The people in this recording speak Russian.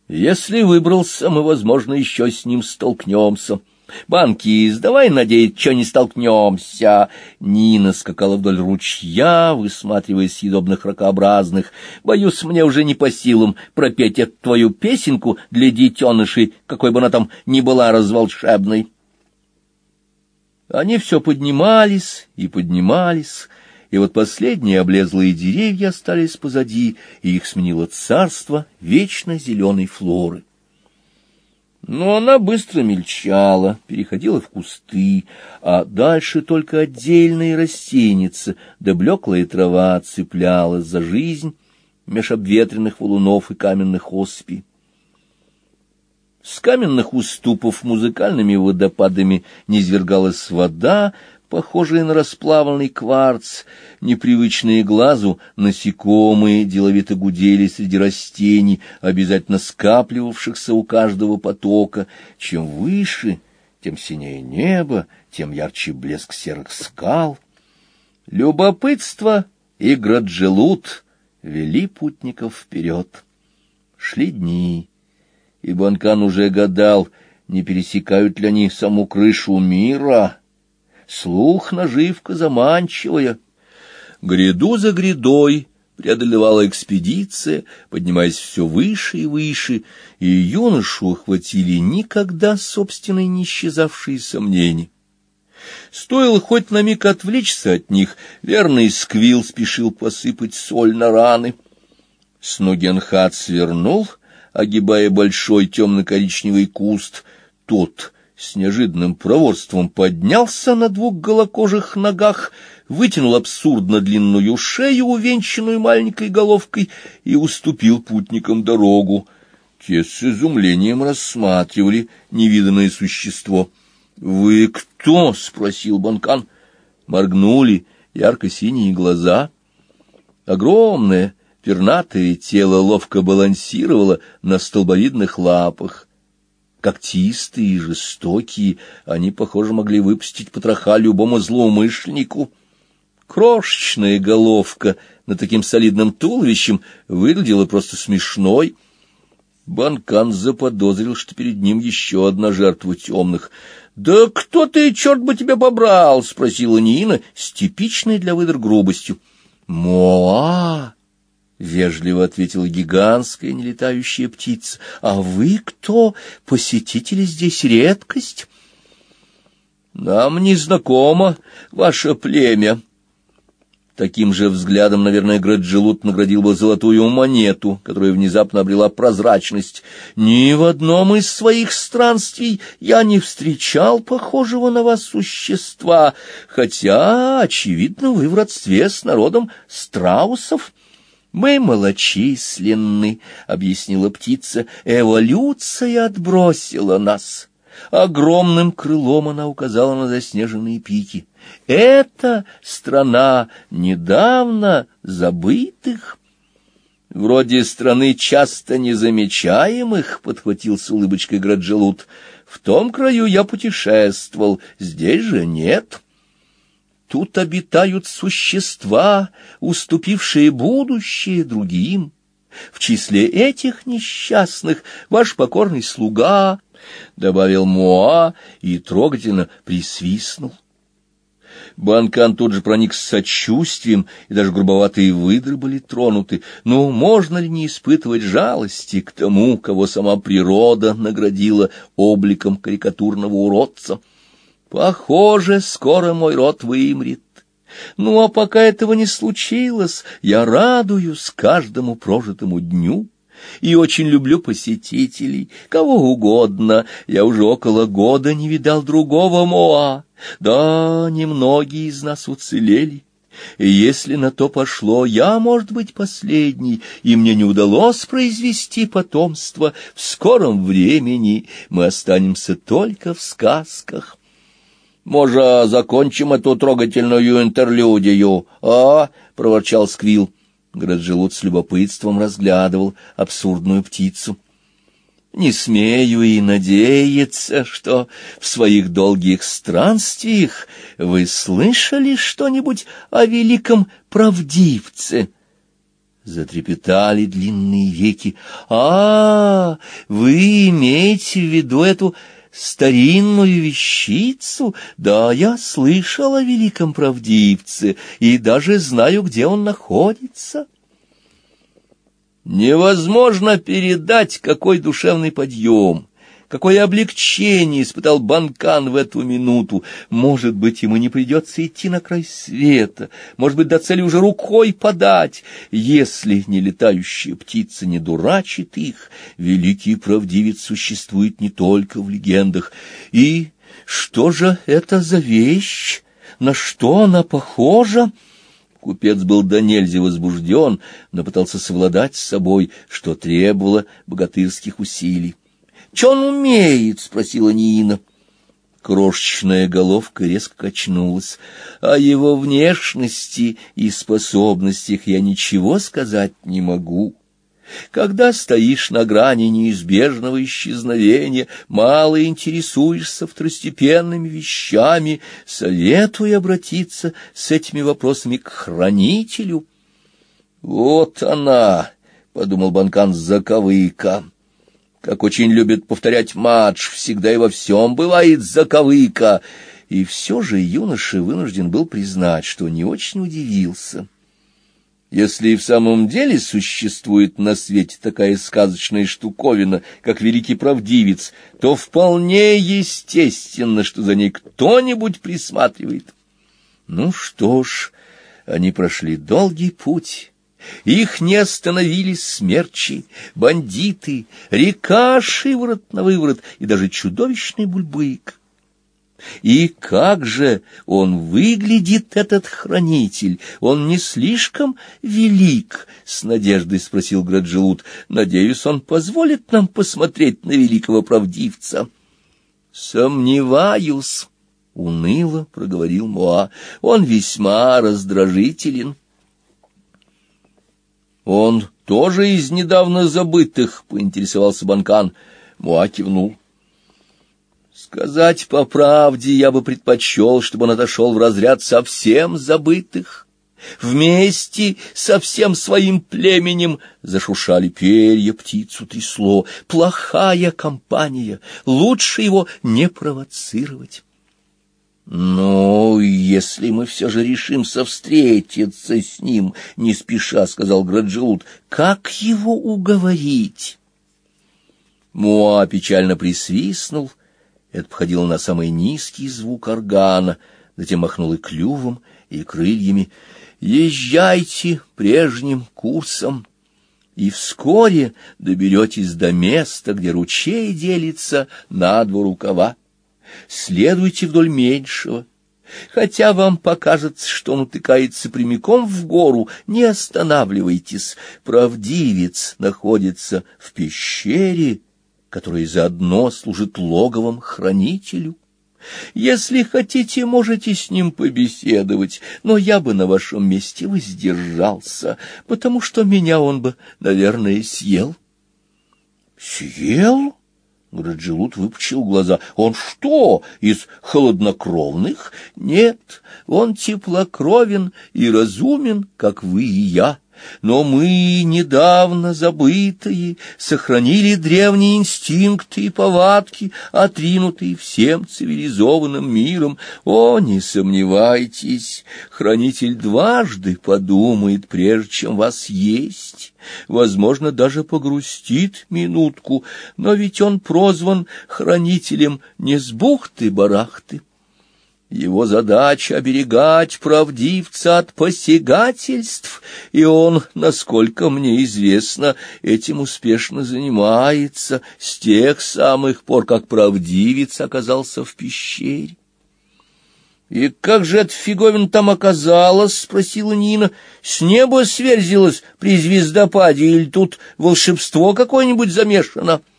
Если выбрался, мы, возможно, еще с ним столкнемся. Банкиз, давай, надеюсь, что не столкнемся. Нина скакала вдоль ручья, высматривая съедобных ракообразных. Боюсь, мне уже не по силам пропеть эту твою песенку для детенышей, какой бы она там ни была разволшебной. Они все поднимались и поднимались, и вот последние облезлые деревья остались позади, и их сменило царство вечно зеленой флоры. Но она быстро мельчала, переходила в кусты, а дальше только отдельные растеницы, да блеклая трава цеплялась за жизнь меж обветренных валунов и каменных осыпей. С каменных уступов музыкальными водопадами низвергалась вода, похожие на расплавленный кварц. Непривычные глазу насекомые деловито гудели среди растений, обязательно скапливавшихся у каждого потока. Чем выше, тем синее небо, тем ярче блеск серых скал. Любопытство и Граджелут вели путников вперед. Шли дни, и Банкан уже гадал, не пересекают ли они саму крышу мира. Слух наживка заманчивая. Гряду за грядой преодолевала экспедиция, поднимаясь все выше и выше, и юношу охватили никогда собственные не исчезавшие сомнения. Стоило хоть на миг отвлечься от них, верный Сквилл спешил посыпать соль на раны. Сногенхат свернул, огибая большой темно-коричневый куст. Тот с неожиданным проворством поднялся на двух голокожих ногах, вытянул абсурдно длинную шею, увенчанную маленькой головкой, и уступил путникам дорогу. Те с изумлением рассматривали невиданное существо. — Вы кто? — спросил Банкан. Моргнули ярко-синие глаза. Огромное пернатое тело ловко балансировало на столбовидных лапах. Когтистые и жестокие, они, похоже, могли выпустить потроха любому злоумышленнику. Крошечная головка над таким солидным туловищем выглядела просто смешной. Банкан заподозрил, что перед ним еще одна жертва темных. — Да кто ты, черт бы тебя побрал? — спросила Нина с типичной для выдр грубостью. — Моа! — вежливо ответила гигантская нелетающая птица. — А вы кто? Посетители здесь редкость? — Нам не знакомо ваше племя. Таким же взглядом, наверное, Граджелут наградил бы золотую монету, которая внезапно обрела прозрачность. Ни в одном из своих странствий я не встречал похожего на вас существа, хотя, очевидно, вы в родстве с народом страусов. — Мы малочисленны, — объяснила птица, — эволюция отбросила нас. Огромным крылом она указала на заснеженные пики. Это страна недавно забытых. — Вроде страны часто незамечаемых, — подхватил с улыбочкой Граджелут. — В том краю я путешествовал, здесь же нет. Тут обитают существа, уступившие будущее другим. В числе этих несчастных ваш покорный слуга, — добавил Моа и трогательно присвистнул. Банкан тут же проник с сочувствием, и даже грубоватые выдры были тронуты. Но можно ли не испытывать жалости к тому, кого сама природа наградила обликом карикатурного уродца? Похоже, скоро мой род вымрет. Ну, а пока этого не случилось, я радуюсь каждому прожитому дню. И очень люблю посетителей, кого угодно. Я уже около года не видал другого Моа. Да, немногие из нас уцелели. И если на то пошло, я, может быть, последний, и мне не удалось произвести потомство. В скором времени мы останемся только в сказках. «Может, закончим эту трогательную интерлюдию, а?» — проворчал Сквилл. Граджелут с любопытством разглядывал абсурдную птицу. «Не смею и надеяться, что в своих долгих странствиях вы слышали что-нибудь о великом правдивце?» Затрепетали длинные веки. «А, вы имеете в виду эту старинную вещицу? Да, я слышал о великом правдивце и даже знаю, где он находится». Невозможно передать, какой душевный подъем, какое облегчение испытал Банкан в эту минуту. Может быть, ему не придется идти на край света, может быть, до цели уже рукой подать. Если не летающая птица не дурачит их, великий правдивец существует не только в легендах. И что же это за вещь? На что она похожа? Купец был донельзя возбужден, но пытался совладать с собой, что требовало богатырских усилий. — Чё он умеет? — спросила Нина. Крошечная головка резко качнулась. О его внешности и способностях я ничего сказать не могу. Когда стоишь на грани неизбежного исчезновения, мало интересуешься второстепенными вещами, советую обратиться с этими вопросами к хранителю. «Вот она», — подумал Банкан, — «заковыка». Как очень любит повторять Мадж, всегда и во всем бывает заковыка. И все же юноша вынужден был признать, что не очень удивился. Если и в самом деле существует на свете такая сказочная штуковина, как великий правдивец, то вполне естественно, что за ней кто-нибудь присматривает. Ну что ж, они прошли долгий путь. Их не остановили смерчи, бандиты, река шиворот на выворот и даже чудовищный бульбык. И как же он выглядит, этот хранитель? Он не слишком велик? — с надеждой спросил Граджелут. — Надеюсь, он позволит нам посмотреть на великого правдивца. — Сомневаюсь, — уныло проговорил Моа. — Он весьма раздражителен. — Он тоже из недавно забытых, — поинтересовался Банкан. Моа кивнул. Сказать по правде, я бы предпочел, чтобы он отошел в разряд совсем забытых. Вместе со всем своим племенем зашуршали перья, птицу трясло. Плохая компания, лучше его не провоцировать. «Ну, если мы все же решимся встретиться с ним, — не спеша сказал Граджелут, — как его уговорить?» Моа печально присвистнул. Это походило на самый низкий звук органа, затем махнул и клювом, и крыльями. «Езжайте прежним курсом, и вскоре доберетесь до места, где ручей делится на два рукава. Следуйте вдоль меньшего. Хотя вам покажется, что он утыкается прямиком в гору, не останавливайтесь. Правдивец находится в пещере, которая заодно служит логовом хранителю. Если хотите, можете с ним побеседовать, но я бы на вашем месте воздержался, потому что меня он бы, наверное, съел». «Съел?» — Граджелут выпучил глаза. «Он что, из холоднокровных?» «Нет, он теплокровен и разумен, как вы и я. Но мы, недавно забытые, сохранили древние инстинкты и повадки, отринутые всем цивилизованным миром. О, не сомневайтесь, хранитель дважды подумает, прежде чем вас есть. Возможно, даже погрустит минутку, но ведь он прозван хранителем не с бухты-барахты. Его задача — оберегать правдивца от посягательств, и он, насколько мне известно, этим успешно занимается с тех самых пор, как правдивец оказался в пещере. — И как же эта фиговина там оказалась? — спросила Нина. — С неба сверзилась при звездопаде, или тут волшебство какое-нибудь замешано? —